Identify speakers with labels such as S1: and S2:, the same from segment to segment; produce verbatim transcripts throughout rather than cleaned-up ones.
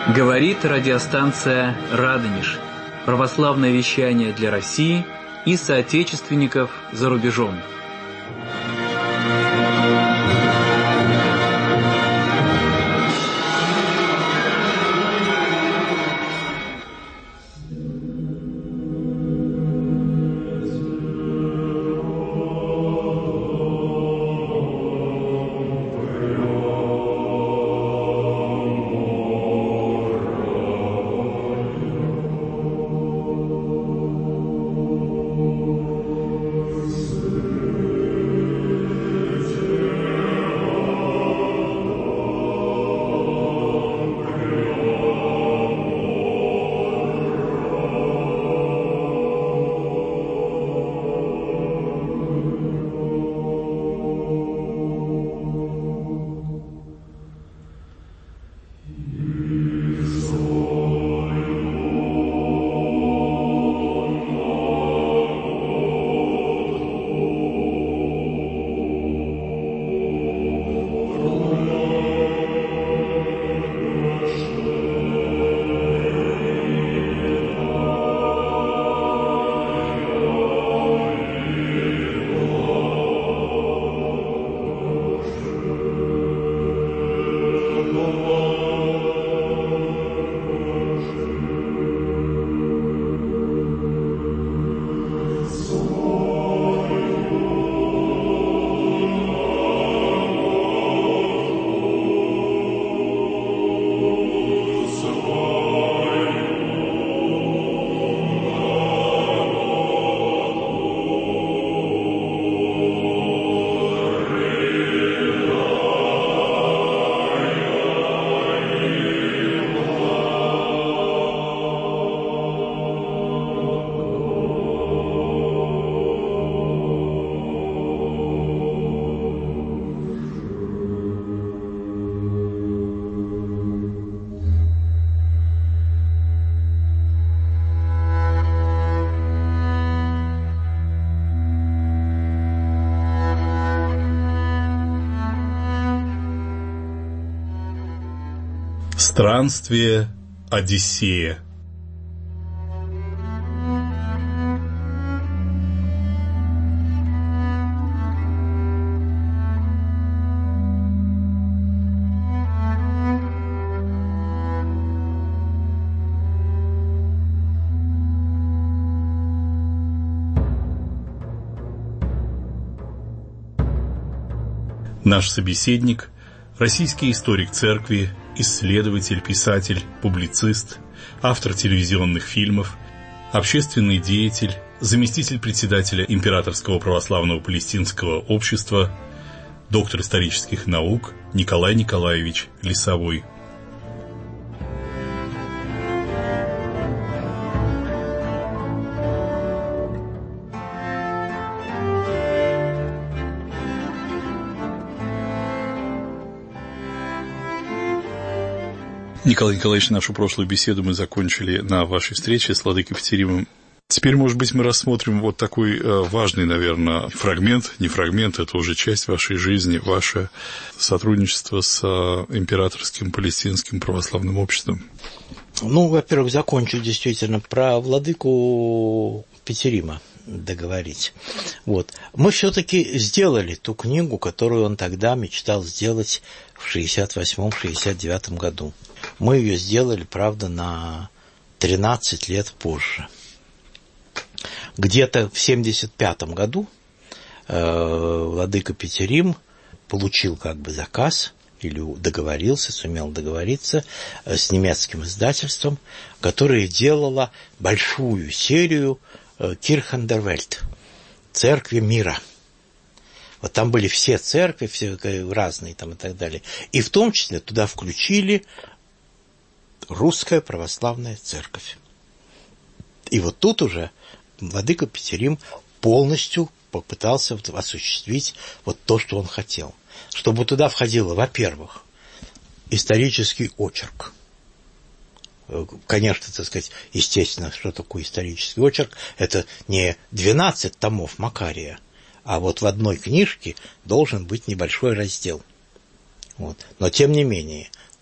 S1: Говорит радиостанция «Радонеж». Православное вещание для России и соотечественников за рубежом.
S2: Странствие Одиссея. Наш собеседник – российский историк церкви, исследователь, писатель, публицист, автор телевизионных фильмов, общественный деятель, заместитель председателя Императорского православного палестинского общества, доктор исторических наук Николай Николаевич Лисовой. Николай Николаевич, нашу прошлую беседу мы закончили на вашей встрече с владыкой Петеримом. Теперь, может быть, мы рассмотрим вот такой э, важный, наверное, фрагмент, не фрагмент, это уже часть вашей жизни, ваше сотрудничество с э, Императорским палестинским православным обществом.
S3: Ну, во-первых, закончу действительно про владыку Петерима договорить. Вот. Мы все-таки сделали ту книгу, которую он тогда мечтал сделать в шестьдесят восьмом — шестьдесят девятом году. Мы ее сделали, правда, на тринадцать лет позже. Где-то в семьдесят пятом году э, владыка Петерим получил как бы заказ, или договорился, сумел договориться э, с немецким издательством, которое делало большую серию э, Kirchen der Welt, церкви мира. Вот там были все церкви, все разные там и так далее. И в том числе туда включили Русская Православная Церковь. И вот тут уже владыка Петерим полностью попытался осуществить вот то, что он хотел. Чтобы туда входило, во-первых, исторический очерк. Конечно, так сказать, естественно, что такое исторический очерк. Это не двенадцать томов Макария, а вот в одной книжке должен быть небольшой раздел. Вот. Но, тем не менее,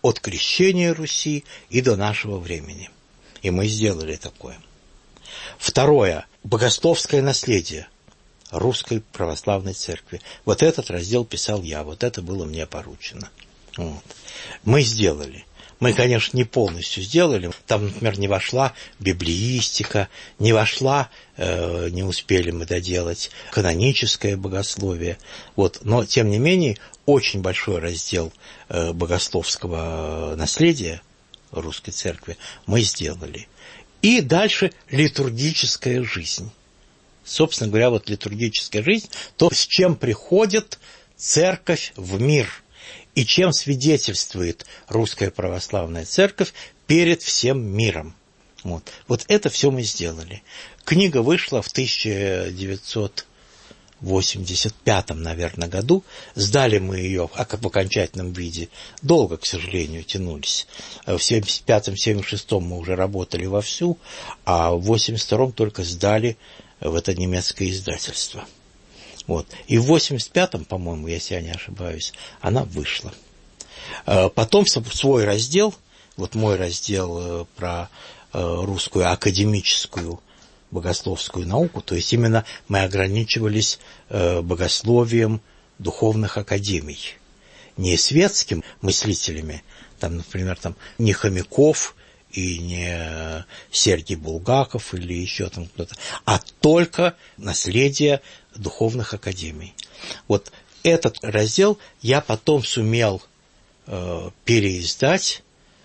S3: от крещения Руси и до нашего времени. И мы сделали такое. Второе. Богословское наследие Русской Православной Церкви. Вот этот раздел писал я, вот это было мне поручено. Вот. Мы сделали. Мы, конечно, не полностью сделали. Там, например, не вошла библеистика, не вошла, э, не успели мы доделать каноническое богословие. Вот. Но, тем не менее, очень большой раздел э, богословского наследия Русской Церкви мы сделали. И дальше литургическая жизнь. Собственно говоря, вот литургическая жизнь, то, с чем приходит Церковь в мир, и чем свидетельствует Русская Православная Церковь перед всем миром. Вот, вот это все мы сделали. Книга вышла в тысяча девятьсот восемьдесят пятом, наверное, году. Сдали мы ее в окончательном виде. Долго, к сожалению, тянулись. В семьдесят пятом — семьдесят шестом мы уже работали вовсю, а в восемьдесят втором только сдали в это немецкое издательство. Вот. И в восемьдесят пятом, по-моему, если я не ошибаюсь, она вышла. Потом свой раздел, вот мой раздел про русскую академическую богословскую науку, то есть именно мы ограничивались богословием духовных академий. Не светскими мыслителями, там, например, там, не Хомяков и не Сергий Булгаков или еще там кто-то, а только наследие духовных академий. Вот этот раздел я потом сумел э, переиздать,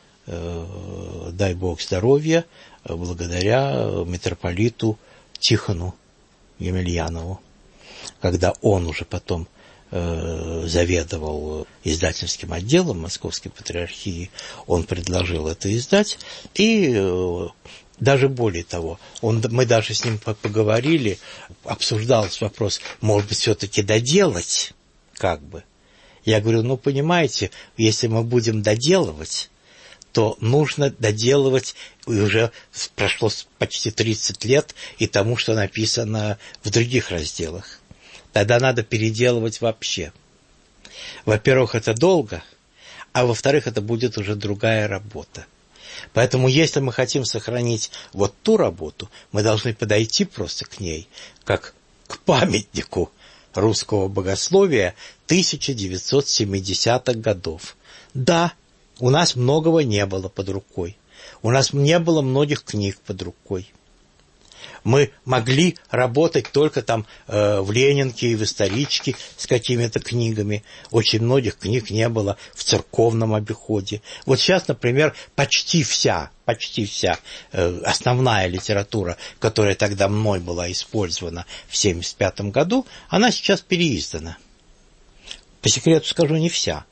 S3: э, дай Бог здоровья, благодаря митрополиту Тихону Емельянову, когда он уже потом э, заведовал издательским отделом Московской Патриархии, он предложил это издать, и э, даже более того, он, мы даже с ним поговорили, обсуждался вопрос, может быть, все-таки доделать, как бы. Я говорю, ну, понимаете, если мы будем доделывать, то нужно доделывать, и уже прошло почти тридцать лет, и тому, что написано в других разделах. Тогда надо переделывать вообще. Во-первых, это долго, а во-вторых, это будет уже другая работа. Поэтому, если мы хотим сохранить вот ту работу, мы должны подойти просто к ней, как к памятнику русского богословия тысяча девятьсот семидесятых годов. Да, у нас многого не было под рукой. У нас не было многих книг под рукой. Мы могли работать только там э, в Ленинке и в Историчке с какими-то книгами. Очень многих книг не было в церковном обиходе. Вот сейчас, например, почти вся, почти вся э, основная литература, которая тогда мной была использована в семьдесят пятом году, она сейчас переиздана. По секрету скажу, не вся.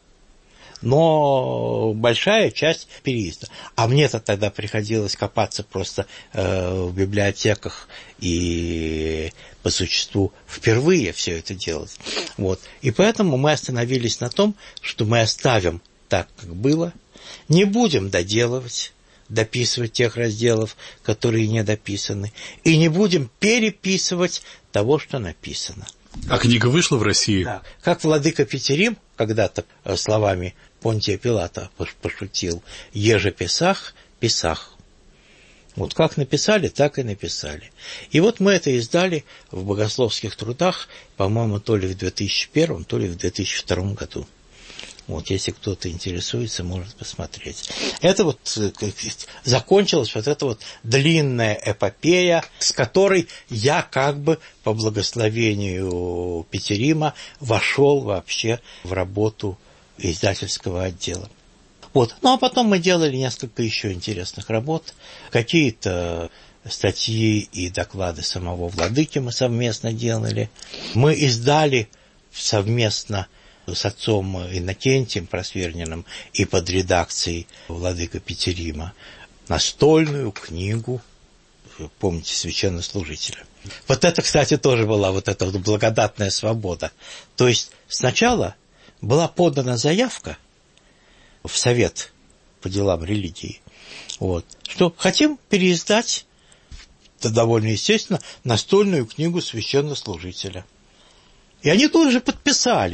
S3: Но большая часть переиздана. А мне-то тогда приходилось копаться просто э, в библиотеках и по существу впервые все это делать. Вот. И поэтому мы остановились на том, что мы оставим так, как было, не будем доделывать, дописывать тех разделов, которые не дописаны, и не будем переписывать того, что написано.
S2: А книга вышла в России?
S3: Да. Как владыка Петерим когда-то словами Понтия Пилата пошутил: «Еже Песах, Песах». Вот как написали, так и написали. И вот мы это издали в богословских трудах, по-моему, то ли в две тысячи первом, то ли в две тысячи втором году. Вот, если кто-то интересуется, может посмотреть. Это вот закончилась вот эта вот длинная эпопея, с которой я как бы по благословению Петерима вошел вообще в работу издательского отдела. Вот. Ну, а потом мы делали несколько еще интересных работ. Какие-то статьи и доклады самого владыки мы совместно делали. Мы издали совместно с отцом Иннокентием Просверниным и под редакцией владыка Петерима настольную книгу, помните, священнослужителя. Вот это, кстати, тоже была вот эта вот благодатная свобода. То есть сначала была подана заявка в Совет по делам религии, вот, что хотим переиздать, это довольно естественно, настольную книгу священнослужителя. И они тут же подписали.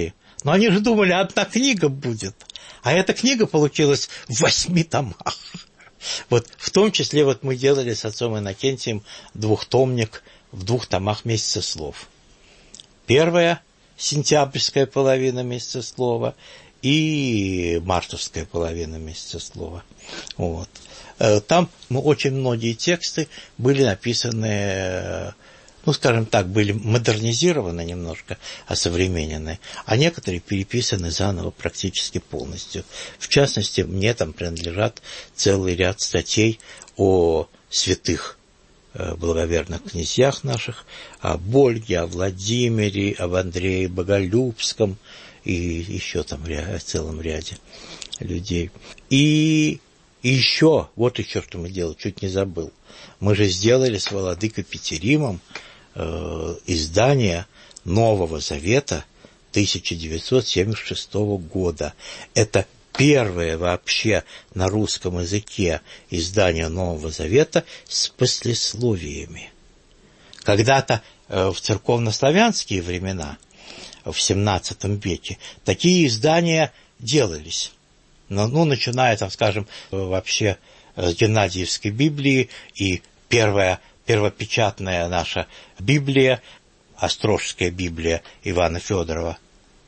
S3: Но они же думали, одна книга будет. А эта книга получилась в восьми томах. Вот в том числе вот мы делали с отцом Иннокентием двухтомник в двух томах «Месяца слов». Первая сентябрьская половина «Месяца слова» и мартовская половина «Месяца слова». Вот. Там очень многие тексты были написаны, ну, скажем так, были модернизированы немножко, осовременены, а некоторые переписаны заново практически полностью. В частности, мне там принадлежат целый ряд статей о святых благоверных князьях наших, об Ольге, о Владимире, об Андрее Боголюбском и еще там в целом ряде людей. И И еще, вот еще что мы делали, чуть не забыл. Мы же сделали с владыкой Петеримом э, издание Нового Завета тысяча девятьсот семьдесят шестого года. Это первое вообще на русском языке издание Нового Завета с послесловиями. Когда-то э, в церковнославянские времена, в семнадцатом веке, такие издания делались. Ну, ну, начиная, там, скажем, вообще с Геннадиевской Библии, и первая, первопечатная наша Библия, Острожская Библия Ивана Федорова,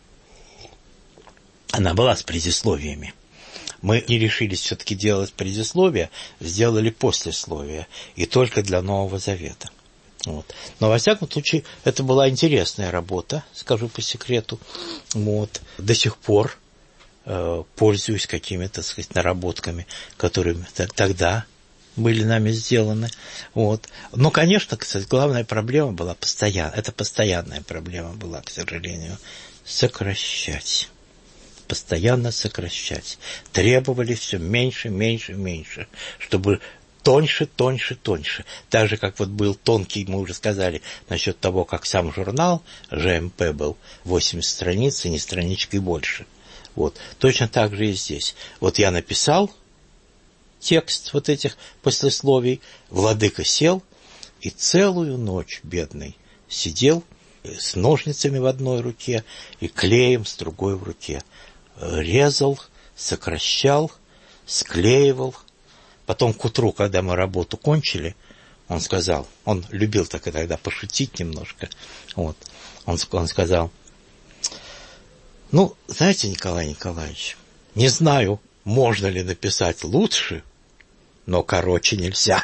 S3: она была с предисловиями. Мы не решились все-таки делать предисловия, сделали послесловия, и только для Нового Завета. Вот. Но, во всяком случае, это была интересная работа, скажу по секрету. Вот. До сих пор пользуюсь какими-то, так сказать, наработками, которые тогда были нами сделаны. Вот. Но, конечно, кстати, главная проблема была постоянно, это постоянная проблема была, к сожалению, сокращать. Постоянно сокращать. Требовали все меньше, меньше, меньше, чтобы тоньше, тоньше, тоньше. Так же, как вот был тонкий, мы уже сказали, насчет того, как сам журнал Ж М П был восемьдесят страниц и не страничкой больше. Вот. Точно так же и здесь. Вот я написал текст вот этих послесловий, владыка сел и целую ночь, бедный, сидел с ножницами в одной руке и клеем с другой в руке. Резал, сокращал, склеивал. Потом к утру, когда мы работу кончили, он сказал, он любил так и тогда пошутить немножко, вот, он, он сказал: ну, знаете, Николай Николаевич, не знаю, можно ли написать лучше, но короче нельзя.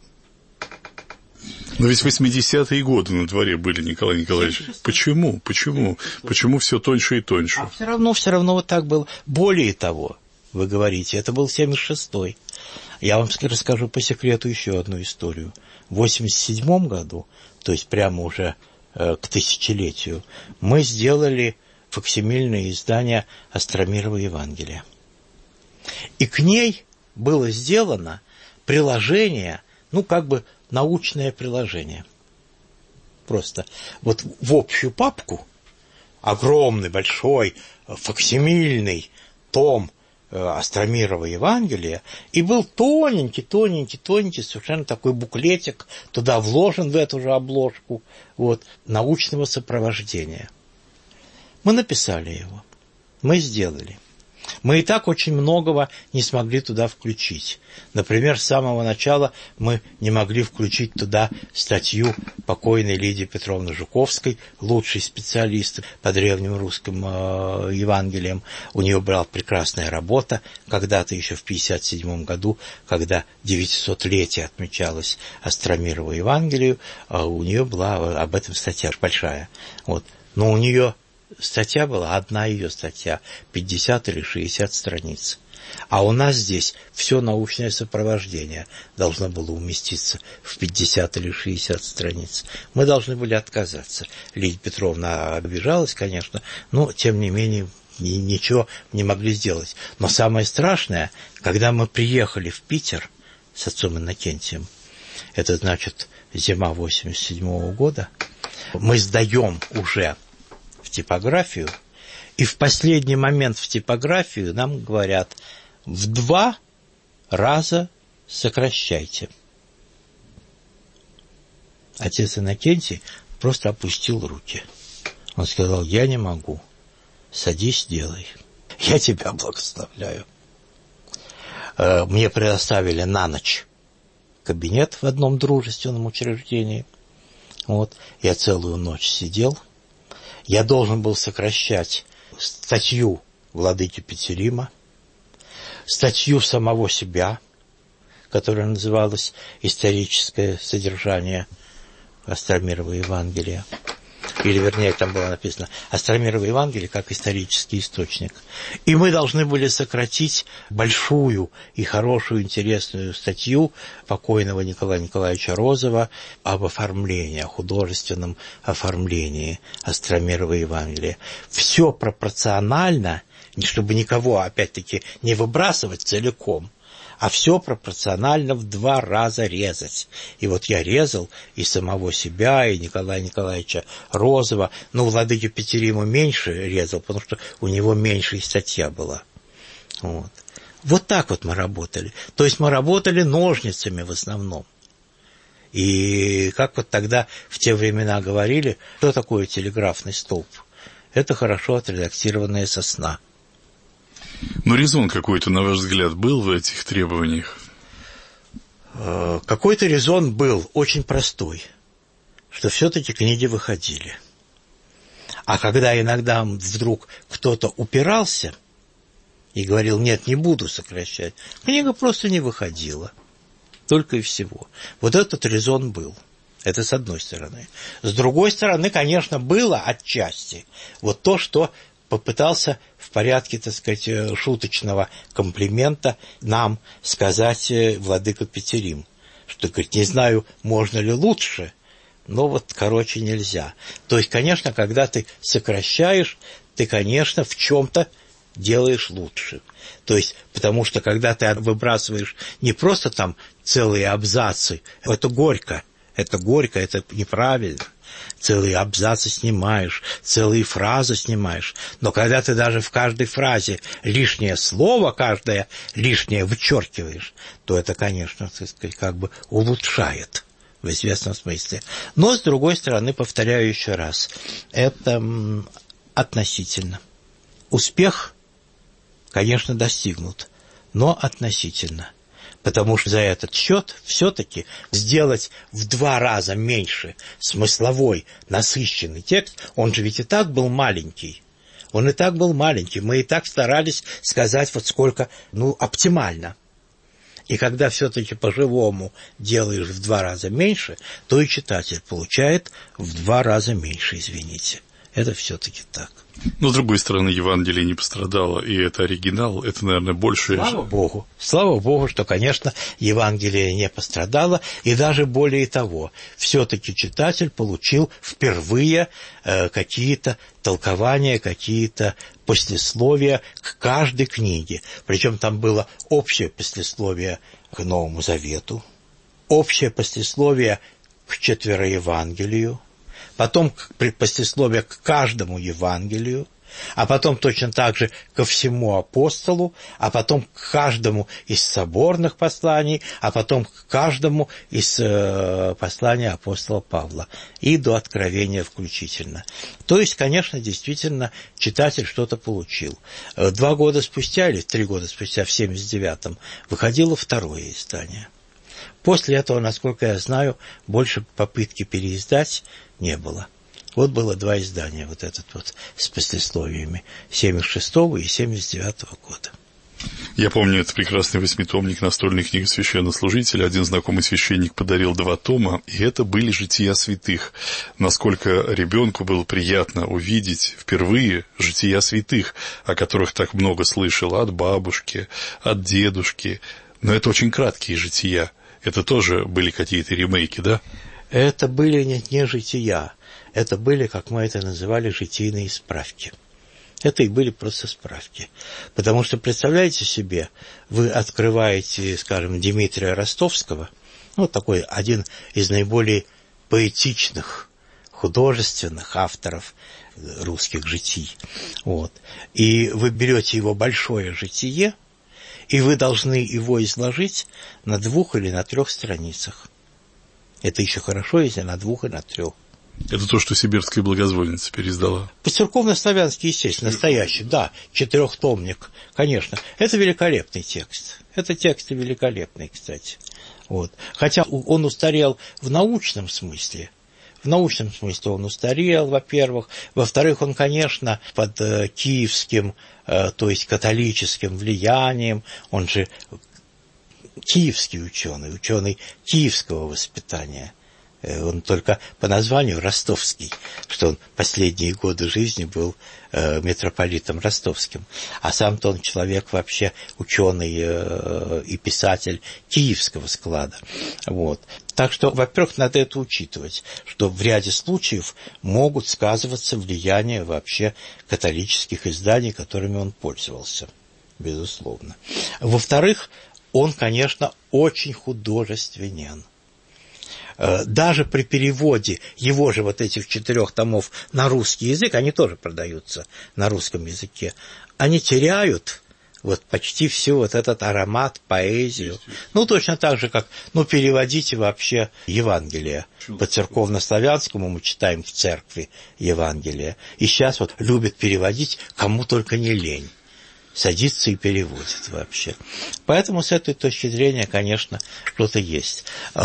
S2: Но ведь восьмидесятые годы на дворе были, Николай Николаевич. Почему? Почему? Почему все тоньше и тоньше?
S3: А все равно, все равно вот так было. Более того, вы говорите, это был семьдесят шестой. Я вам расскажу по секрету еще одну историю. В восемьдесят седьмом году, то есть прямо уже э, к тысячелетию, мы сделали факсимильное издание Остромирова Евангелия. И к ней было сделано приложение, ну, как бы научное приложение. Просто вот в общую папку огромный, большой, факсимильный том Остромирова Евангелия, и был тоненький, тоненький, тоненький, совершенно такой буклетик, туда вложен в эту же обложку, вот, научного сопровождения. Мы написали его, мы сделали. Мы и так очень многого не смогли туда включить. Например, с самого начала мы не могли включить туда статью покойной Лидии Петровны Жуковской, лучшей специалист по древним русским э, Евангелиям. У нее была прекрасная работа, когда-то еще в пятьдесят седьмом году, когда девятисотлетие отмечалось Остромирову Евангелию, э, у нее была об этом статья большая. Вот. Но у нее статья была, одна ее статья, пятьдесят или шестьдесят страниц. А у нас здесь все научное сопровождение должно было уместиться в пятьдесят или шестьдесят страниц. Мы должны были отказаться. Лидия Петровна обижалась, конечно, но, тем не менее, ничего не могли сделать. Но самое страшное, когда мы приехали в Питер с отцом Иннокентием, это, значит, зима восемьдесят седьмого года, мы сдаем уже типографию, и в последний момент в типографию нам говорят: в два раза сокращайте. Отец Иннокентий просто опустил руки. Он сказал: я не могу. садись, делай. Я тебя благословляю. Мне предоставили на ночь кабинет в одном дружественном учреждении. Вот. Я целую ночь сидел. Я должен был сокращать статью владыки Петерима, статью самого себя, которая называлась «Историческое содержание Остромирова Евангелия». Или, вернее, там было написано «Остромирово Евангелие как исторический источник». И мы должны были сократить большую и хорошую, интересную статью покойного Николая Николаевича Розова об оформлении, о художественном оформлении Остромирова Евангелия. Все пропорционально, чтобы никого, опять-таки, не выбрасывать целиком, а все пропорционально в два раза резать. И вот я резал и самого себя, и Николая Николаевича Розова. Ну, владыке Петериму меньше резал, потому что у него меньше и статья была. Вот. Вот так вот мы работали. То есть мы работали ножницами в основном. И как вот тогда в те времена говорили, что такое телеграфный столб? Это хорошо отредактированная сосна.
S2: Но резон какой-то, на ваш взгляд, был в этих требованиях?
S3: Какой-то резон был очень простой, что все-таки книги выходили. А когда иногда вдруг кто-то упирался и говорил, нет, не буду сокращать, книга просто не выходила. Только и всего. Вот этот резон был. Это с одной стороны. С другой стороны, конечно, было отчасти вот то, что попытался в порядке, так сказать, шуточного комплимента нам сказать владыка Петерим, что, говорит, не знаю, можно ли лучше, но вот, короче, нельзя. То есть, конечно, когда ты сокращаешь, ты, конечно, в чем-то делаешь лучше. То есть, потому что, когда ты выбрасываешь не просто там целые абзацы, это горько, это горько, это неправильно. Целые абзацы снимаешь, целые фразы снимаешь. Но когда ты даже в каждой фразе лишнее слово, каждое лишнее вычеркиваешь, то это, конечно, так сказать, как бы улучшает в известном смысле. Но, с другой стороны, повторяю еще раз, это м, относительно. Успех, конечно, достигнут, но относительно. Потому что за этот счет все-таки сделать в два раза меньше смысловой, насыщенный текст, он же ведь и так был маленький. Он и так был маленький. Мы и так старались сказать вот сколько, ну, оптимально. И когда все-таки по-живому делаешь в два раза меньше, то и читатель получает в два раза меньше, извините. Это все-таки так.
S2: Но, с другой стороны, Евангелие не пострадало, и это оригинал, это, наверное, больше...
S3: Слава Богу, слава Богу, что, конечно, Евангелие не пострадало, и даже более того, все-таки читатель получил впервые э, какие-то толкования, какие-то послесловия к каждой книге. Причем там было общее послесловие к Новому Завету, общее послесловие к Четвероевангелию, потом послесловие к каждому Евангелию, а потом точно так же ко всему апостолу, а потом к каждому из соборных посланий, а потом к каждому из э, посланий апостола Павла, и до Откровения включительно. То есть, конечно, действительно, читатель что-то получил. Два года спустя, или три года спустя, в семьдесят девятом, выходило второе издание. После этого, насколько я знаю, больше попытки переиздать не было. Вот было два издания, вот этот вот с послесловиями, семьдесят шестого и семьдесят девятого года.
S2: Я помню, это прекрасный восьмитомник настольной книги священнослужителя. Один знакомый священник подарил два тома, и это были «Жития святых». Насколько ребенку было приятно увидеть впервые «Жития святых», о которых так много слышал от бабушки, от дедушки. Но это очень краткие жития. Это тоже были какие-то ремейки, да?
S3: Это были не, не жития, это были, как мы это называли, житийные справки. Это и были просто справки. Потому что, представляете себе, вы открываете, скажем, Дмитрия Ростовского, ну, такой один из наиболее поэтичных, художественных авторов русских житий. Вот. И вы берете его большое житие, и вы должны его изложить на двух или на трех страницах. Это еще хорошо, если на двух и на трех.
S2: Это то, что сибирская благозвольница переиздала.
S3: По-церковно-славянски, естественно, настоящий, да, четырехтомник, конечно. Это великолепный текст. Это тексты великолепные, кстати. Вот. Хотя он устарел в научном смысле. В научном смысле он устарел, во-первых. Во-вторых, он, конечно, под э, киевским, э, то есть католическим влиянием. Он же киевский ученый, ученый киевского воспитания. Он только по названию ростовский, что он последние годы жизни был э, митрополитом ростовским. А сам-то он человек вообще ученый э, и писатель киевского склада. Вот. Так что, во-первых, надо это учитывать, что в ряде случаев могут сказываться влияния вообще католических изданий, которыми он пользовался, безусловно. Во-вторых, он, конечно, очень художественен. Даже при переводе его же вот этих четырех томов на русский язык, они тоже продаются на русском языке, они теряют вот почти всю вот этот аромат, поэзию. Ну, точно так же, как, ну, переводите вообще Евангелие. По церковно-славянскому мы читаем в церкви Евангелие. И сейчас вот любят переводить, кому только не лень. Садится и переводит вообще. Поэтому с этой точки зрения, конечно, что-то есть.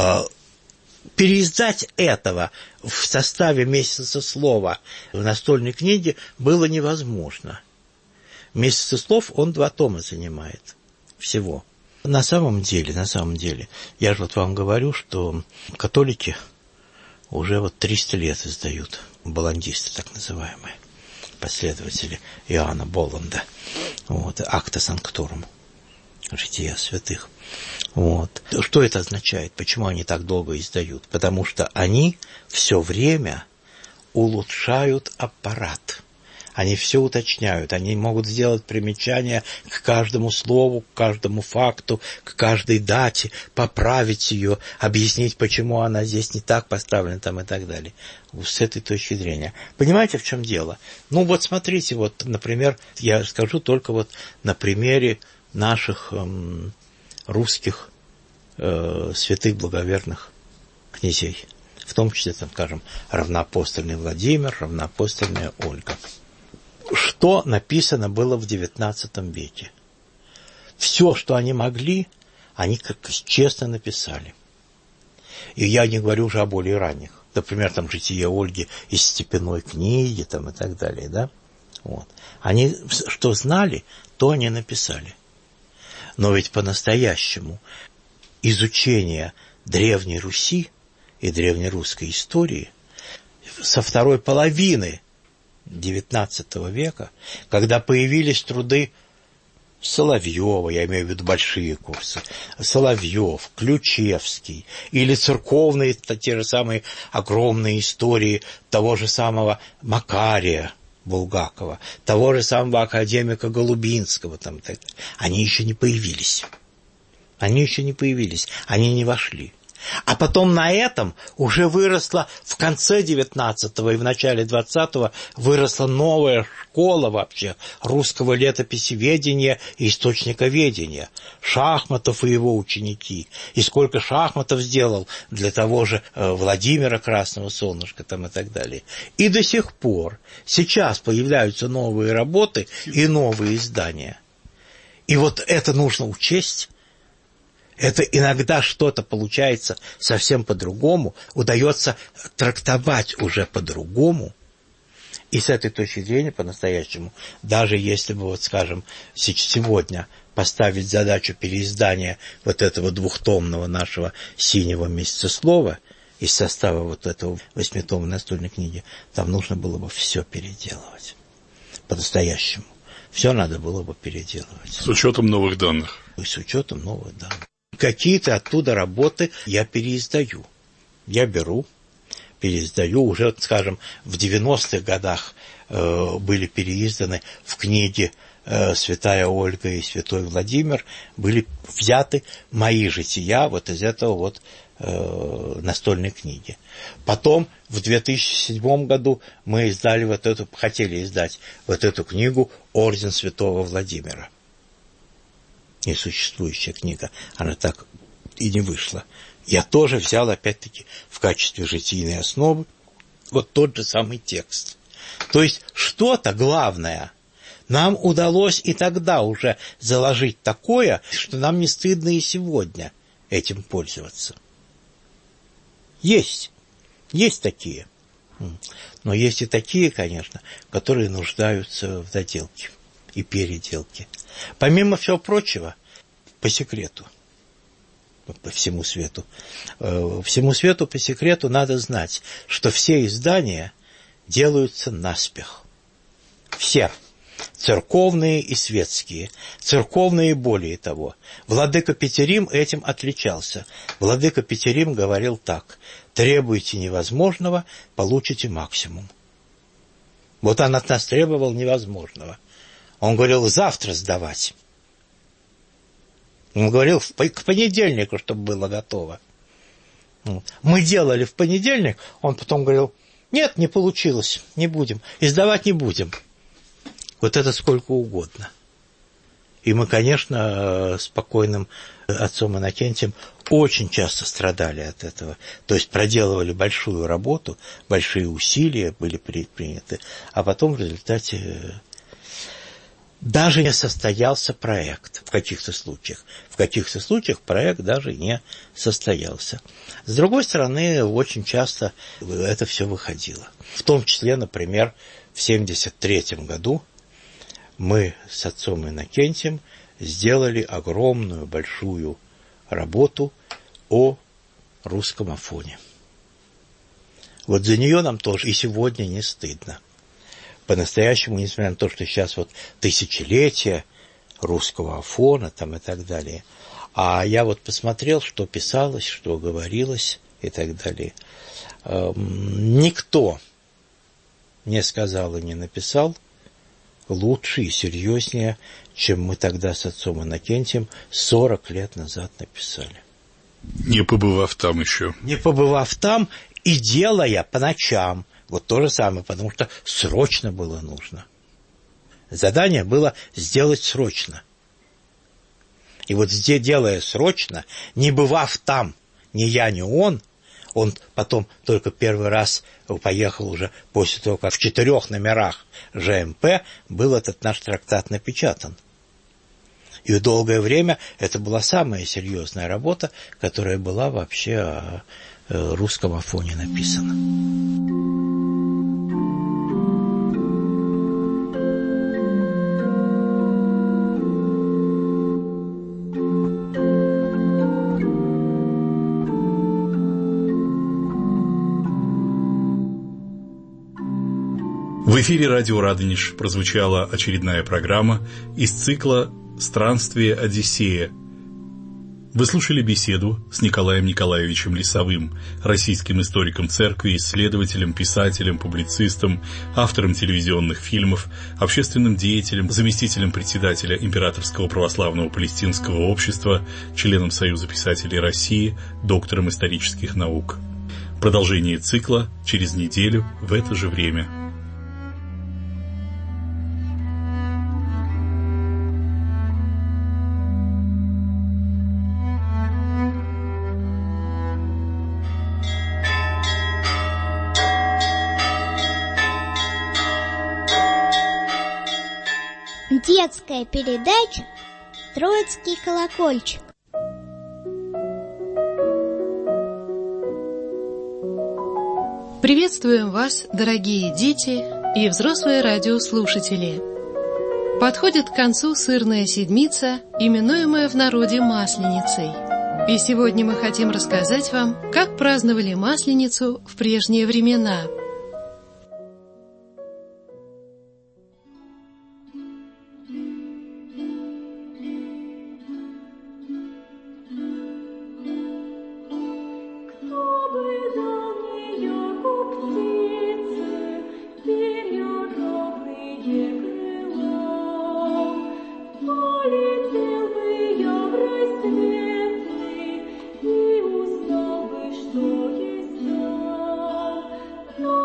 S3: Переиздать этого в составе «Месяца слова» в настольной книге было невозможно. «Месяца слов» он два тома занимает всего. На самом деле, на самом деле, я же вот вам говорю, что католики уже вот триста лет издают, боландисты так называемые, последователи Иоанна Боланда, вот, «Акта Санктурум», «Жития святых». Вот. Что это означает? Почему они так долго издают? Потому что они все время улучшают аппарат. Они все уточняют. Они могут сделать примечания к каждому слову, к каждому факту, к каждой дате, поправить ее, объяснить, почему она здесь не так поставлена там, и так далее. С этой точки зрения. Понимаете, в чем дело? Ну вот смотрите, вот, например, я скажу только вот на примере наших эм, русских э, святых благоверных князей, в том числе, там, скажем, равноапостольный Владимир, равноапостольная Ольга. Что написано было в девятнадцатом веке? Все, что они могли, они как честно написали. И я не говорю уже о более ранних. Например, там «Житие Ольги» из Степенной книги там, и так далее. Да? Вот. Они что знали, то они написали. Но ведь по-настоящему изучение Древней Руси и древнерусской истории со второй половины девятнадцатого века, когда появились труды Соловьева, я имею в виду большие курсы, Соловьев, Ключевский, или церковные, те же самые огромные истории того же самого Макария Булгакова, того же самого академика Голубинского, там, так, они еще не появились. Они еще не появились, они не вошли. А потом на этом уже выросла в конце девятнадцатого и в начале двадцатого выросла новая школа вообще русского летописеведения и источниковедения. Шахматов и его ученики. И сколько Шахматов сделал для того же э, Владимира Красного Солнышка там, и так далее. И до сих пор сейчас появляются новые работы и новые издания. И вот это нужно учесть. Это иногда что-то получается совсем по-другому, удается трактовать уже по-другому. И с этой точки зрения, по-настоящему, даже если бы, вот скажем, сегодня поставить задачу переиздания вот этого двухтомного нашего «Синего месяцеслова» из состава вот этого восьмитомной настольной книги, там нужно было бы все переделывать. По-настоящему. Все надо было бы переделывать.
S2: С учетом новых данных.
S3: И с учетом новых данных. Какие-то оттуда работы я переиздаю. Я беру, переиздаю. Уже, скажем, в девяностых годах э, были переизданы в книге э, «Святая Ольга» и «Святой Владимир», были взяты мои жития вот из этого вот э, настольной книги. Потом в две тысячи седьмом году мы издали вот эту, хотели издать вот эту книгу «Орден Святого Владимира». Несуществующая книга, она так и не вышла. Я тоже взял, опять-таки, в качестве житийной основы вот тот же самый текст. То есть что-то главное нам удалось и тогда уже заложить такое, что нам не стыдно и сегодня этим пользоваться. Есть. Есть такие. Но есть и такие, конечно, которые нуждаются в доделке и переделке. Помимо всего прочего, по секрету, по всему свету, всему свету по секрету надо знать, что все издания делаются наспех. Все. Церковные и светские. Церковные более того. Владыка Петерим этим отличался. Владыка Петерим говорил так: требуйте невозможного, получите максимум. Вот он от нас требовал невозможного. Он говорил завтра сдавать. Он говорил к понедельнику, чтобы было готово. Мы делали в понедельник, он потом говорил: нет, не получилось, не будем, издавать не будем. Вот это сколько угодно. И мы, конечно, с покойным отцом Иннокентием очень часто страдали от этого. То есть проделывали большую работу, большие усилия были предприняты, а потом в результате даже не состоялся проект в каких-то случаях. В каких-то случаях проект даже не состоялся. С другой стороны, очень часто это все выходило. В том числе, например, в семьдесят третьем году мы с отцом Иннокентием сделали огромную, большую работу о русском Афоне. Вот за нее нам тоже и сегодня не стыдно. По-настоящему, несмотря на то, что сейчас вот тысячелетие русского Афона там и так далее. А я вот посмотрел, что писалось, что говорилось и так далее. Эм, никто не сказал и не написал лучше и серьезнее, чем мы тогда с отцом Иннокентием сорок лет назад написали.
S2: Не побывав там еще.
S3: Не побывав там и делая по ночам. Вот то же самое, потому что срочно было нужно. Задание было сделать срочно. И вот здесь, делая срочно, не бывав там ни я, ни он, он потом только первый раз поехал уже после того, как в четырех номерах Ж М П был этот наш трактат напечатан. И долгое время это была самая серьезная работа, которая была вообще о русском Афоне написана.
S2: В эфире радио «Радонеж» прозвучала очередная программа из цикла «Странствие Одиссея». Вы слушали беседу с Николаем Николаевичем Лисовым, российским историком церкви, исследователем, писателем, публицистом, автором телевизионных фильмов, общественным деятелем, заместителем председателя Императорского православного палестинского общества, членом Союза писателей России, доктором исторических наук. Продолжение цикла через неделю в это же время.
S4: Детская передача «Троицкий колокольчик».
S5: Приветствуем вас, дорогие дети и взрослые радиослушатели. Подходит к концу сырная седмица, именуемая в народе Масленицей. И сегодня мы хотим рассказать вам, как праздновали Масленицу в прежние времена.
S6: No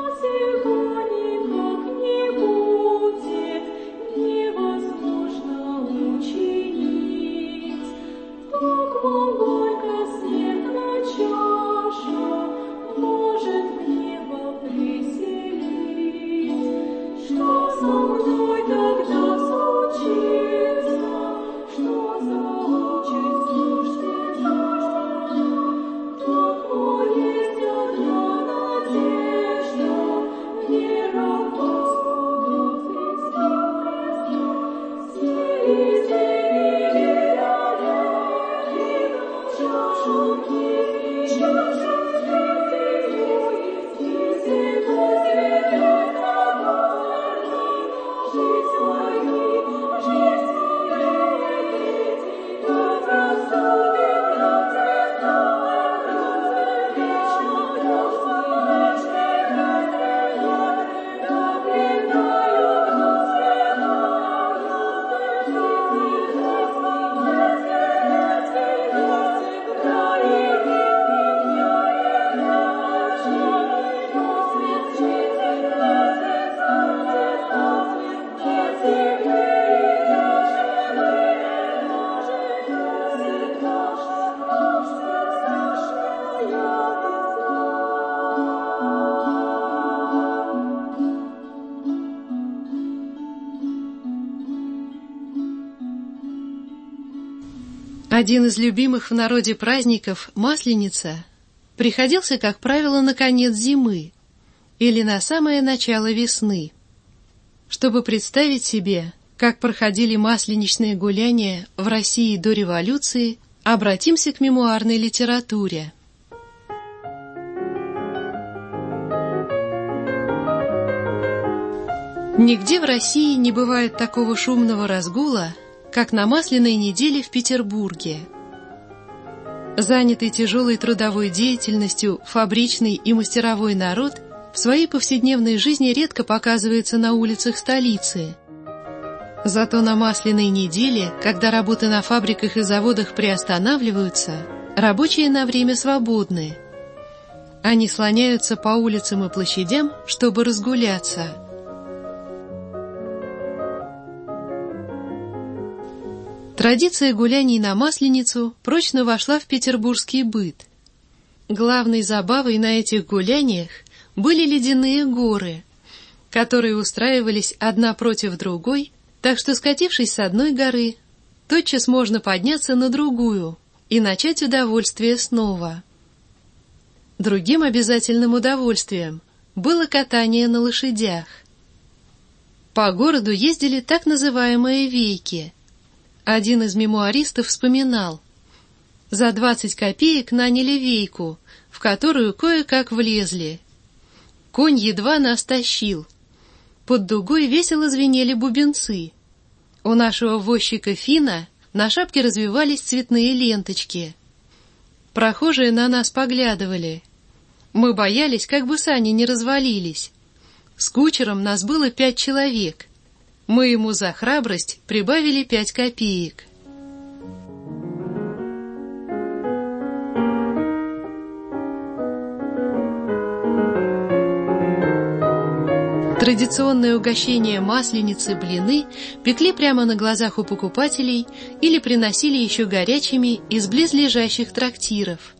S5: Один из любимых в народе праздников, Масленица, приходился, как правило, на конец зимы или на самое начало весны. Чтобы представить себе, как проходили масленичные гуляния в России до революции, обратимся к мемуарной литературе. Нигде в России не бывает такого шумного разгула, как на Масляной неделе в Петербурге. Занятый тяжелой трудовой деятельностью фабричный и мастеровой народ в своей повседневной жизни редко показывается на улицах столицы. Зато на Масляной неделе, когда работы на фабриках и заводах приостанавливаются, рабочие на время свободны. Они слоняются по улицам и площадям, чтобы разгуляться. Традиция гуляний на Масленицу прочно вошла в петербургский быт. Главной забавой на этих гуляниях были ледяные горы, которые устраивались одна против другой, так что, скатившись с одной горы, тотчас можно подняться на другую и начать удовольствие снова. Другим обязательным удовольствием было катание на лошадях. По городу ездили так называемые вейки. Один из мемуаристов вспоминал: за двадцать копеек наняли вейку, в которую кое-как влезли. Конь едва нас тащил. Под дугой весело звенели бубенцы. У нашего возчика Фина на шапке развивались цветные ленточки. Прохожие на нас поглядывали. Мы боялись, как бы сани не развалились. С кучером нас было пять человек. Мы ему за храбрость прибавили пять копеек. Традиционное угощение Масленицы, блины, пекли прямо на глазах у покупателей или приносили еще горячими из близлежащих трактиров.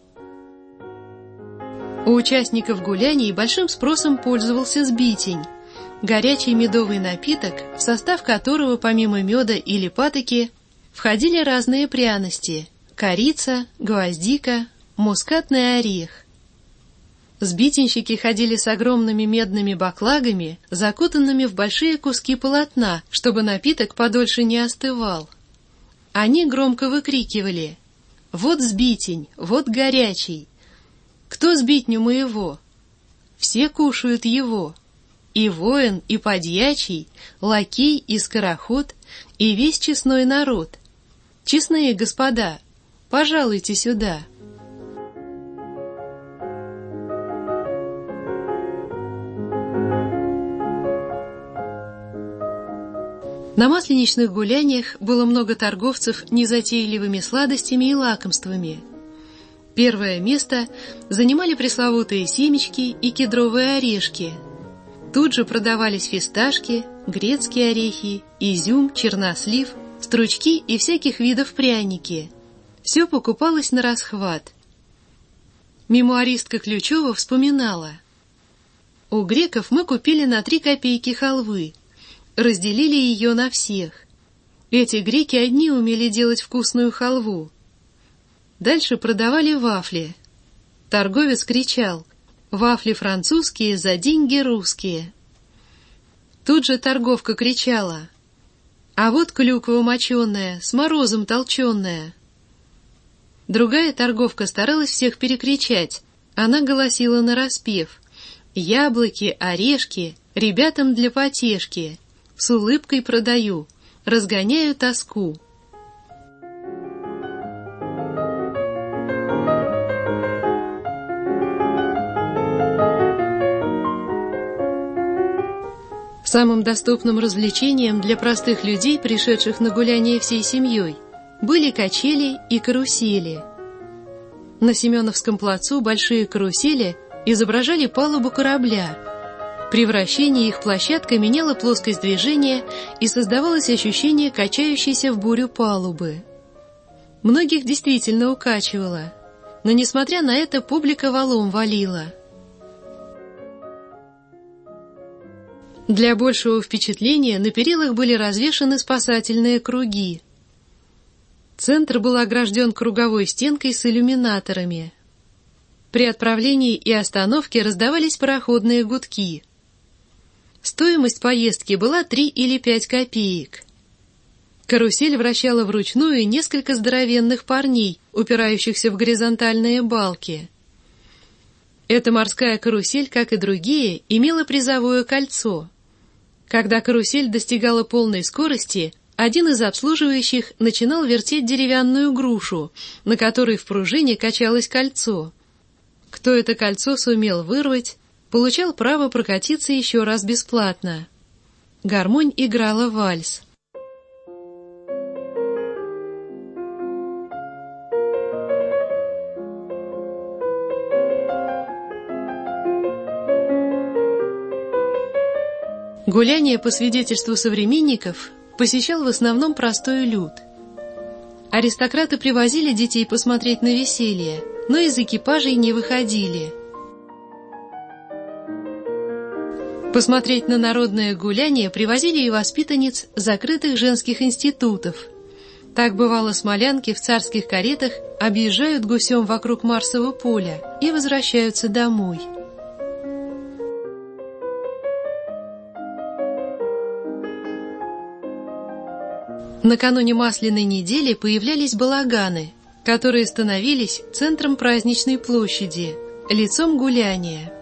S5: У участников гуляний большим спросом пользовался сбитень, горячий медовый напиток, в состав которого помимо меда или патоки входили разные пряности – корица, гвоздика, мускатный орех. Сбитенщики ходили с огромными медными баклагами, закутанными в большие куски полотна, чтобы напиток подольше не остывал. Они громко выкрикивали: «Вот сбитень, вот горячий! Кто сбитню моего? Все кушают его! И воин, и подьячий, лакей и скороход, и весь честной народ! Честные господа, пожалуйте сюда!» На масленичных гуляниях было много торговцев незатейливыми сладостями и лакомствами. Первое место занимали пресловутые семечки и кедровые орешки. Тут же продавались фисташки, грецкие орехи, изюм, чернослив, стручки и всяких видов пряники. Все покупалось на расхват. Мемуаристка Ключева вспоминала: «У греков мы купили на три копейки халвы, разделили ее на всех. Эти греки одни умели делать вкусную халву. Дальше продавали вафли. Торговец кричал: «Вафли французские за деньги русские». Тут же торговка кричала: «А вот клюква моченая, с морозом толченая». Другая торговка старалась всех перекричать. Она голосила нараспев: «Яблоки, орешки, ребятам для потешки. С улыбкой продаю, разгоняю тоску». Самым доступным развлечением для простых людей, пришедших на гуляние всей семьей, были качели и карусели. На Семеновском плацу большие карусели изображали палубу корабля. При вращении их площадка меняла плоскость движения, и создавалось ощущение качающейся в бурю палубы. Многих действительно укачивало, но, несмотря на это, публика валом валила. Для большего впечатления на перилах были развешаны спасательные круги. Центр был огражден круговой стенкой с иллюминаторами. При отправлении и остановке раздавались пароходные гудки. Стоимость поездки была три или пять копеек. Карусель вращала вручную несколько здоровенных парней, упирающихся в горизонтальные балки. Эта морская карусель, как и другие, имела призовое кольцо. Когда карусель достигала полной скорости, один из обслуживающих начинал вертеть деревянную грушу, на которой в пружине качалось кольцо. Кто это кольцо сумел вырвать, получал право прокатиться еще раз бесплатно. Гармонь играла вальс. Гуляние по свидетельству современников посещал в основном простой люд. Аристократы привозили детей посмотреть на веселье, но из экипажей не выходили. Посмотреть на народное гуляние привозили и воспитанниц закрытых женских институтов. Так бывало, смолянки в царских каретах объезжают гусем вокруг Марсового поля и возвращаются домой. Накануне Масляной недели появлялись балаганы, которые становились центром праздничной площади, лицом гуляния.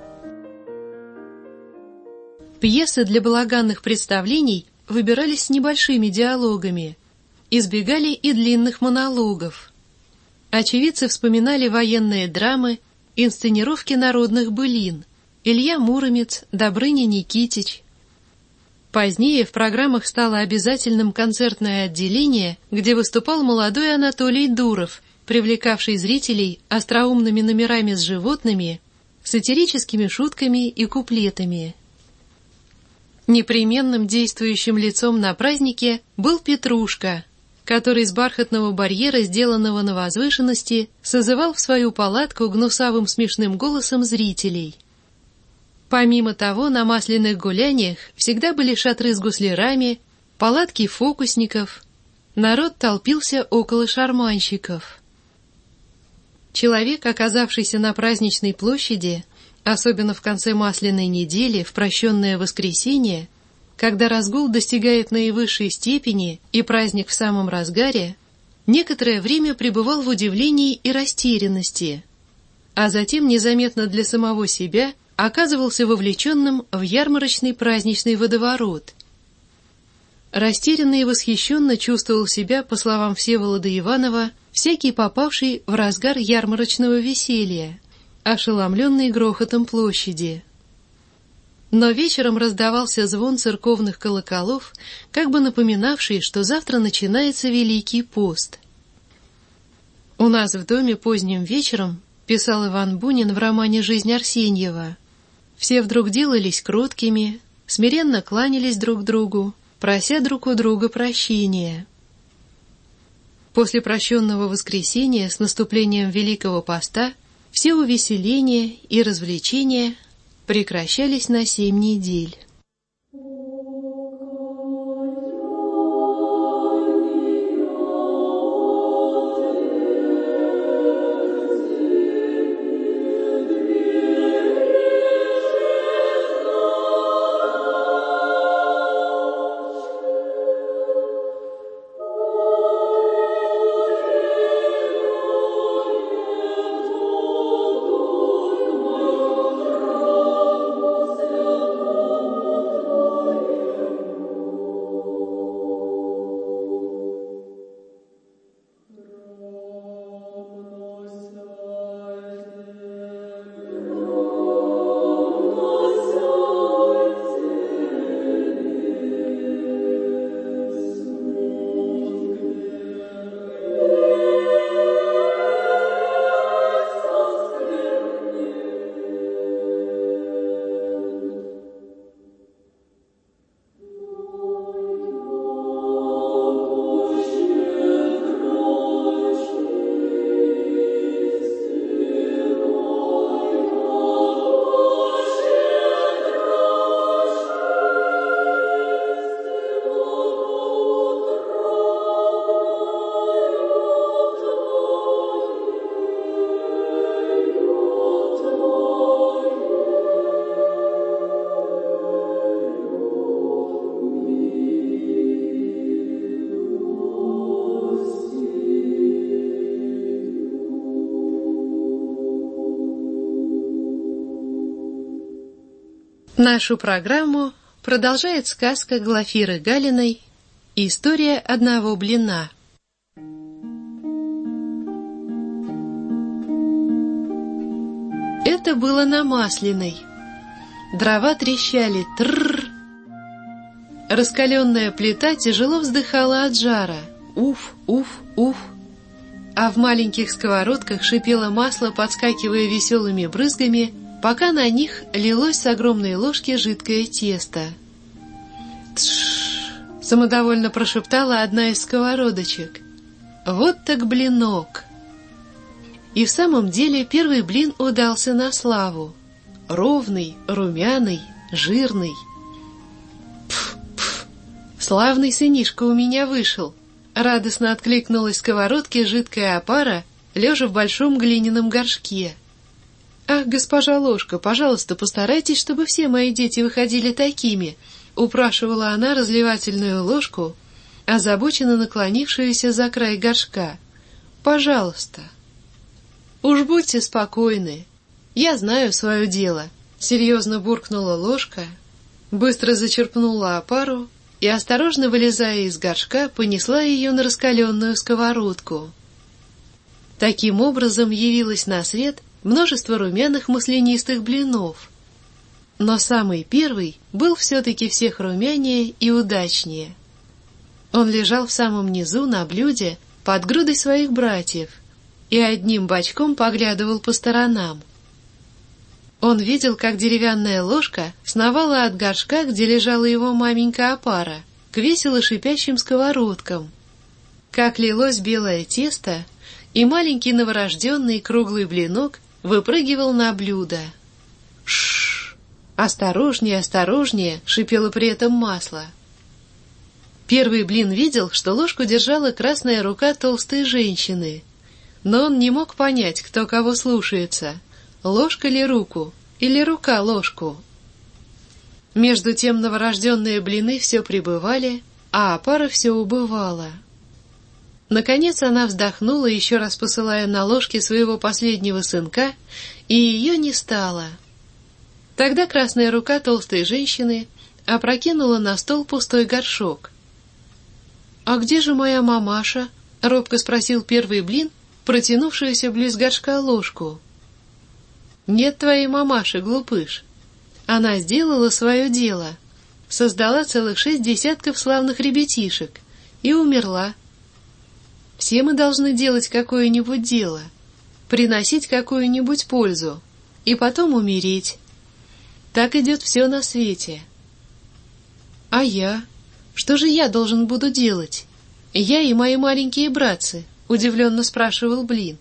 S5: Пьесы для балаганных представлений выбирались с небольшими диалогами, избегали и длинных монологов. Очевидцы вспоминали военные драмы, инсценировки народных былин, Илья Муромец, Добрыня Никитич. Позднее в программах стало обязательным концертное отделение, где выступал молодой Анатолий Дуров, привлекавший зрителей остроумными номерами с животными, сатирическими шутками и куплетами. Непременным действующим лицом на празднике был Петрушка, который с бархатного барьера, сделанного на возвышенности, созывал в свою палатку гнусавым смешным голосом зрителей. Помимо того, на масляных гуляниях всегда были шатры с гуслярами, палатки фокусников. Народ толпился около шарманщиков. Человек, оказавшийся на праздничной площади, особенно в конце масляной недели, в прощенное воскресенье, когда разгул достигает наивысшей степени и праздник в самом разгаре, некоторое время пребывал в удивлении и растерянности, а затем незаметно для самого себя оказывался вовлеченным в ярмарочный праздничный водоворот. Растерянно и восхищенно чувствовал себя, по словам Всеволода Иванова, всякий попавший в разгар ярмарочного веселья, ошеломленный грохотом площади. Но вечером раздавался звон церковных колоколов, как бы напоминавший, что завтра начинается Великий пост. «У нас в доме поздним вечером», — писал Иван Бунин в романе «Жизнь Арсеньева», все вдруг делались кроткими, смиренно кланялись друг другу, прося друг у друга прощения. После прощенного воскресения с наступлением Великого поста все увеселения и развлечения прекращались на семь недель.
S6: Oh
S5: Нашу программу продолжает сказка Глафиры Галиной «История одного блина». Это было на Масляной. Дрова трещали трррр. Раскаленная плита тяжело вздыхала от жара. Уф, уф, уф. А в маленьких сковородках шипело масло, подскакивая веселыми брызгами, пока на них лилось с огромной ложки жидкое тесто. «Тш!» — самодовольно прошептала одна из сковородочек. «Вот так блинок!» И в самом деле первый блин удался на славу. Ровный, румяный, жирный. «Пф-пф! Славный сынишка у меня вышел!» Радостно откликнулась сковородке жидкая опара, лежа в большом глиняном горшке. «Ах, госпожа ложка, пожалуйста, постарайтесь, чтобы все мои дети выходили такими», — упрашивала она разливательную ложку, озабоченно наклонившуюся за край горшка. «Пожалуйста». «Уж будьте спокойны, я знаю свое дело», — серьезно буркнула ложка, быстро зачерпнула опару и, осторожно вылезая из горшка, понесла ее на раскаленную сковородку. Таким образом явилось на свет множество румяных маслянистых блинов. Но самый первый был все-таки всех румянее и удачнее. Он лежал в самом низу на блюде под грудой своих братьев и одним бочком поглядывал по сторонам. Он видел, как деревянная ложка сновала от горшка, где лежала его маменька опара, к весело шипящим сковородкам, как лилось белое тесто, и маленький новорожденный круглый блинок выпрыгивал на блюдо. «Шш! Осторожнее, осторожнее!» — шипело при этом масло. Первый блин видел, что ложку держала красная рука толстой женщины, но он не мог понять, кто кого слушается — ложка ли руку, или рука ложку. Между тем новорожденные блины все прибывали, а опара все убывала. Наконец она вздохнула, еще раз посылая на ложке своего последнего сынка, и ее не стало. Тогда красная рука толстой женщины опрокинула на стол пустой горшок. «А где же моя мамаша?» — робко спросил первый блин, протянувшуюся близ горшка ложку. «Нет твоей мамаши, глупыш. Она сделала свое дело, создала целых шесть десятков славных ребятишек и умерла. Все мы должны делать какое-нибудь дело, приносить какую-нибудь пользу, и потом умереть. Так идет все на свете. А я? Что же я должен буду делать? Я и мои маленькие братцы?» — удивленно спрашивал блин.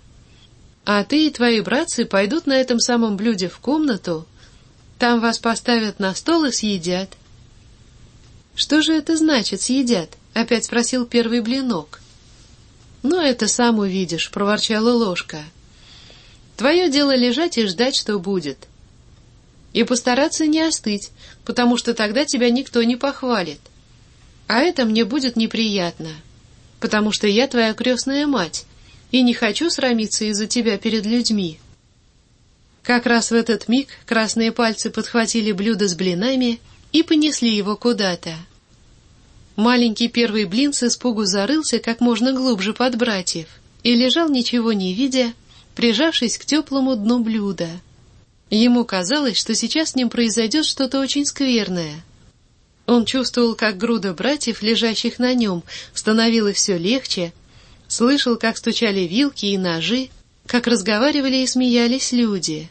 S5: «А ты и твои братцы пойдут на этом самом блюде в комнату, там вас поставят на стол и съедят». «Что же это значит, съедят?» — опять спросил первый блинок. «Ну, это сам увидишь», — проворчала ложка. «Твое дело лежать и ждать, что будет. И постараться не остыть, потому что тогда тебя никто не похвалит. А это мне будет неприятно, потому что я твоя крестная мать, и не хочу срамиться из-за тебя перед людьми». Как раз в этот миг красные пальцы подхватили блюдо с блинами и понесли его куда-то. Маленький первый блин с испугу зарылся как можно глубже под братьев и лежал, ничего не видя, прижавшись к теплому дну блюда. Ему казалось, что сейчас с ним произойдет что-то очень скверное. Он чувствовал, как груда братьев, лежащих на нем, становилась все легче, слышал, как стучали вилки и ножи, как разговаривали и смеялись люди.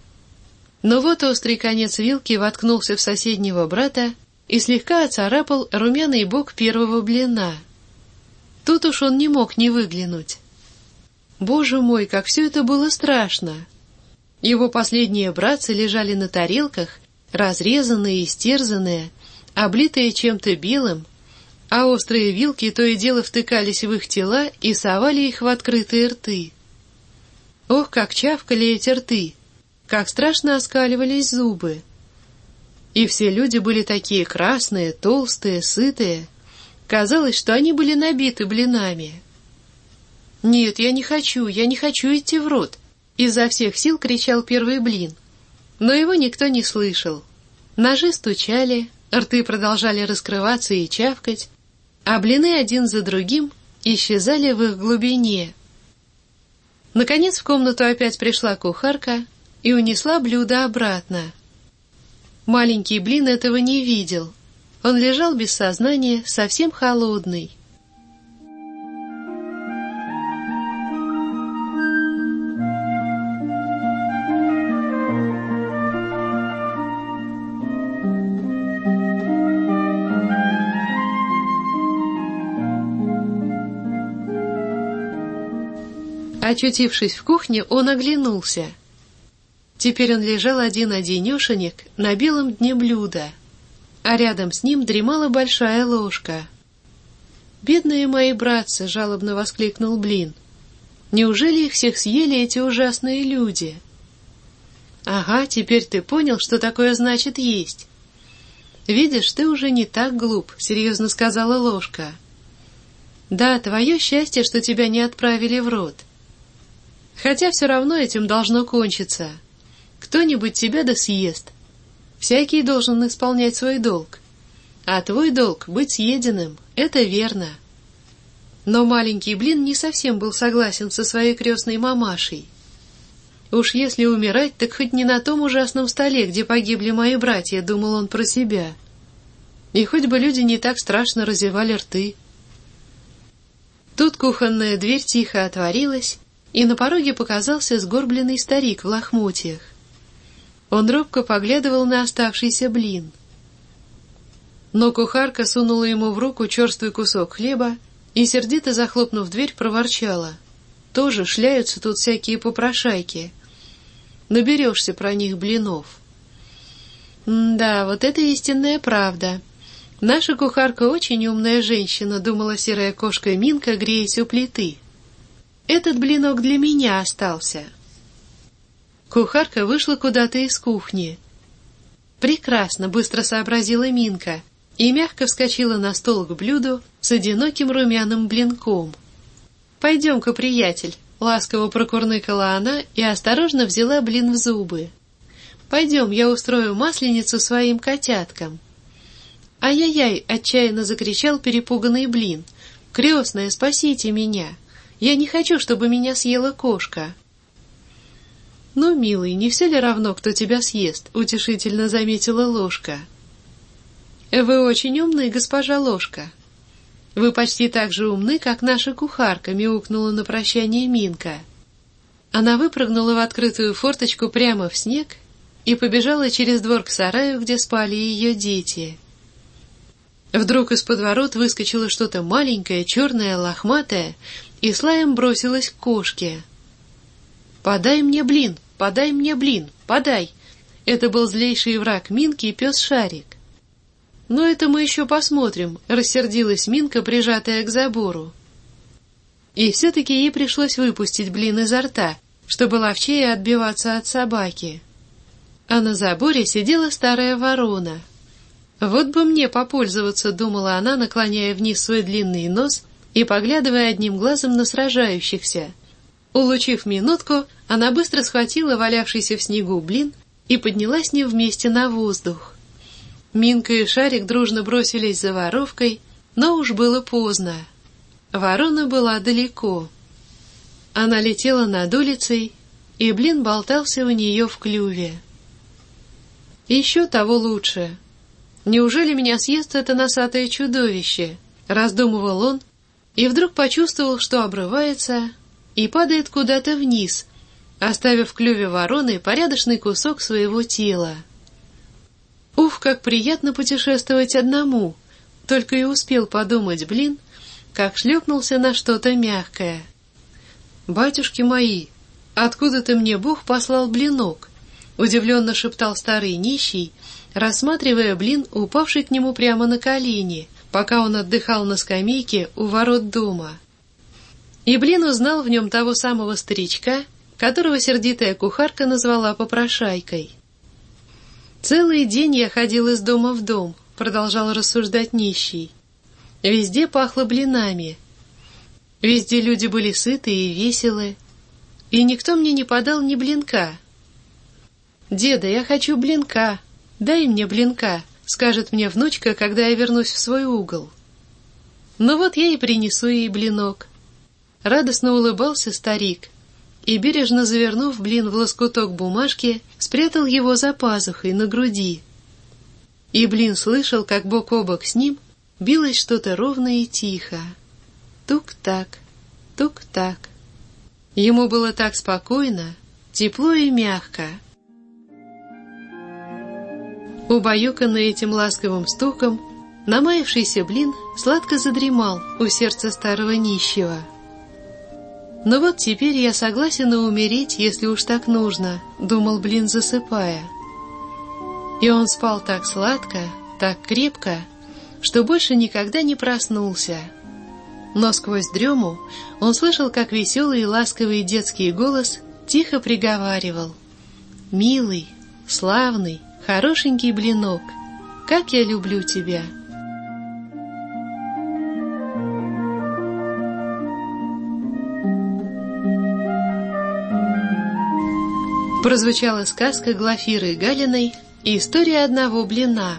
S5: Но вот острый конец вилки воткнулся в соседнего брата и слегка оцарапал румяный бок первого блина. Тут уж он не мог не выглянуть. Боже мой, как все это было страшно! Его последние братцы лежали на тарелках, разрезанные и истерзанные, облитые чем-то белым, а острые вилки то и дело втыкались в их тела и совали их в открытые рты. Ох, как чавкали эти рты! Как страшно оскаливались зубы! И все люди были такие красные, толстые, сытые. Казалось, что они были набиты блинами. «Нет, я не хочу, я не хочу идти в рот!» Изо всех сил кричал первый блин. Но его никто не слышал. Ножи стучали, рты продолжали раскрываться и чавкать, а блины один за другим исчезали в их глубине. Наконец в комнату опять пришла кухарка и унесла блюдо обратно. Маленький блин этого не видел. Он лежал без сознания, совсем холодный. Очутившись в кухне, он оглянулся. Теперь он лежал один-одинешенек на белом дне блюда, а рядом с ним дремала большая ложка. «Бедные мои братцы!» — жалобно воскликнул блин. «Неужели их всех съели эти ужасные люди?» «Ага, теперь ты понял, что такое значит есть. Видишь, ты уже не так глуп», — серьезно сказала ложка. «Да, твое счастье, что тебя не отправили в рот. Хотя все равно этим должно кончиться. Кто-нибудь тебя да съест. Всякий должен исполнять свой долг. А твой долг — быть съеденным, это верно». Но маленький блин не совсем был согласен со своей крестной мамашей. «Уж если умирать, так хоть не на том ужасном столе, где погибли мои братья», — думал он про себя. «И хоть бы люди не так страшно разевали рты». Тут кухонная дверь тихо отворилась, и на пороге показался сгорбленный старик в лохмотьях. Он робко поглядывал на оставшийся блин. Но кухарка сунула ему в руку черствый кусок хлеба и, сердито захлопнув дверь, проворчала: «Тоже шляются тут всякие попрошайки. Наберешься про них блинов». «Да, вот это истинная правда. Наша кухарка очень умная женщина», — думала серая кошка Минка, греясь у плиты. «Этот блинок для меня остался». Кухарка вышла куда-то из кухни. «Прекрасно», — быстро сообразила Минка и мягко вскочила на стол к блюду с одиноким румяным блинком. «Пойдем-ка, приятель», — ласково прокурныкала она и осторожно взяла блин в зубы. «Пойдем, я устрою масленицу своим котяткам». «Ай-яй-яй!» — отчаянно закричал перепуганный блин. «Крестная, спасите меня! Я не хочу, чтобы меня съела кошка». «Ну, милый, не все ли равно, кто тебя съест?» — утешительно заметила ложка. «Вы очень умны, госпожа ложка. Вы почти так же умны, как наша кухарка», — мяукнула на прощание Минка. Она выпрыгнула в открытую форточку прямо в снег и побежала через двор к сараю, где спали ее дети. Вдруг из-под ворот выскочило что-то маленькое, черное, лохматое, и с лаем бросилась к кошке. «Подай мне блин! Подай мне блин! Подай!» Это был злейший враг Минки и пес Шарик. «Но это мы еще посмотрим», — рассердилась Минка, прижатая к забору. И все-таки ей пришлось выпустить блин изо рта, чтобы ловчее отбиваться от собаки. А на заборе сидела старая ворона. «Вот бы мне попользоваться», — думала она, наклоняя вниз свой длинный нос и поглядывая одним глазом на сражающихся. Улучив минутку, она быстро схватила валявшийся в снегу блин и подняла с ним вместе на воздух. Минка и Шарик дружно бросились за воровкой, но уж было поздно. Ворона была далеко. Она летела над улицей, и блин болтался у нее в клюве. «Еще того лучше. Неужели меня съест это носатое чудовище?» — раздумывал он, и вдруг почувствовал, что обрывается и падает куда-то вниз, оставив в клюве вороны порядочный кусок своего тела. «Уф, как приятно путешествовать одному!» — только и успел подумать блин, как шлепнулся на что-то мягкое. «Батюшки мои, откуда-то мне Бог послал блинок?» — удивленно шептал старый нищий, рассматривая блин, упавший к нему прямо на колени, пока он отдыхал на скамейке у ворот дома. И блин узнал в нем того самого старичка, которого сердитая кухарка назвала попрошайкой. «Целый день я ходил из дома в дом», — продолжал рассуждать нищий. «Везде пахло блинами. Везде люди были сыты и веселы, и никто мне не подал ни блинка. Деда, я хочу блинка. «Дай мне блинка», — скажет мне внучка, когда я вернусь в свой угол. Ну вот я и принесу ей блинок. Радостно улыбался старик и, бережно завернув блин в лоскуток бумажки, спрятал его за пазухой на груди. И блин слышал, как бок о бок с ним билось что-то ровно и тихо. Тук-так, тук-так. Ему было так спокойно, тепло и мягко. Убаюканный этим ласковым стуком, намаявшийся блин сладко задремал у сердца старого нищего. «Но вот теперь я согласен и умереть, если уж так нужно», — думал блин, засыпая. И он спал так сладко, так крепко, что больше никогда не проснулся. Но сквозь дрему он слышал, как веселый и ласковый детский голос тихо приговаривал: «Милый, славный, хорошенький блинок, как я люблю тебя!» Прозвучала сказка Глафиры Галиной «История одного блина».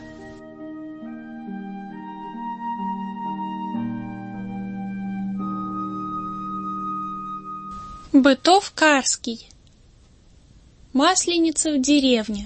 S6: Бытов Карский. Масленица в деревне.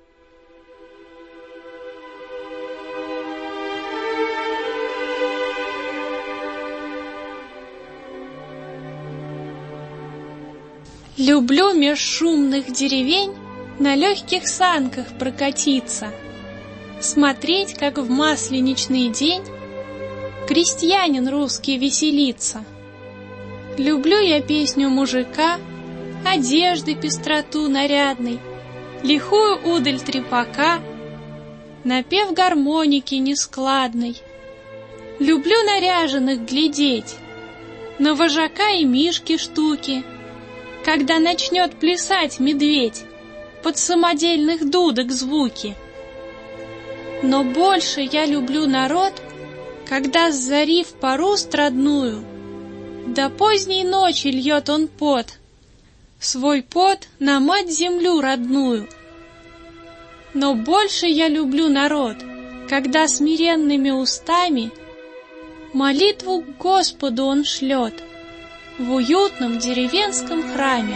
S6: Люблю меж шумных деревень на легких санках прокатиться, смотреть, как в масленичный день крестьянин русский веселится. Люблю я песню мужика, одежды пестроту нарядной, лихую удаль трепака, напев гармоники нескладной. Люблю наряженных глядеть, на вожака и мишки штуки, когда начнет плясать медведь под самодельных дудок звуки. Но больше я люблю народ, когда с зари в пору страдную до поздней ночи льет он пот, свой пот на мать-землю родную. Но больше я люблю народ, когда смиренными устами молитву к Господу он шлет в уютном деревенском храме.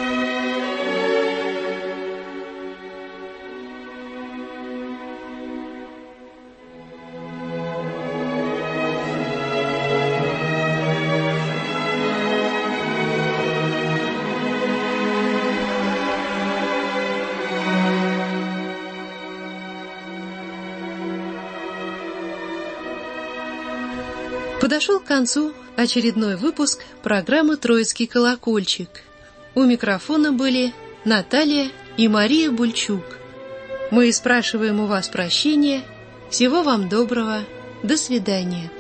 S5: Подошел к концу очередной выпуск программы «Троицкий колокольчик». У микрофона были Наталья и Мария Бульчук. Мы спрашиваем у вас прощения. Всего вам доброго. До свидания.